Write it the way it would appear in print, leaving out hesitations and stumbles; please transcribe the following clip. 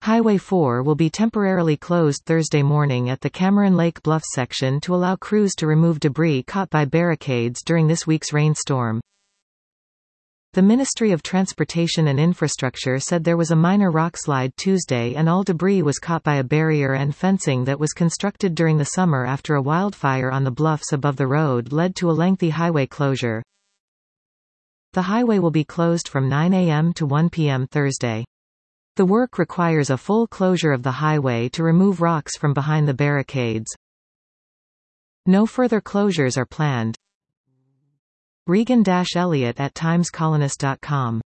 Highway 4 will be temporarily closed Thursday morning at the Cameron Lake Bluffs section to allow crews to remove debris caught by barricades during this week's rainstorm. The Ministry of Transportation and Infrastructure said there was a minor rockslide Tuesday and all debris was caught by a barrier and fencing that was constructed during the summer after a wildfire on the bluffs above the road led to a lengthy highway closure. The highway will be closed from 9 a.m. to 1 p.m. Thursday. The work requires a full closure of the highway to remove rocks from behind the barricades. No further closures are planned. Regan-Elliott at timescolonist.com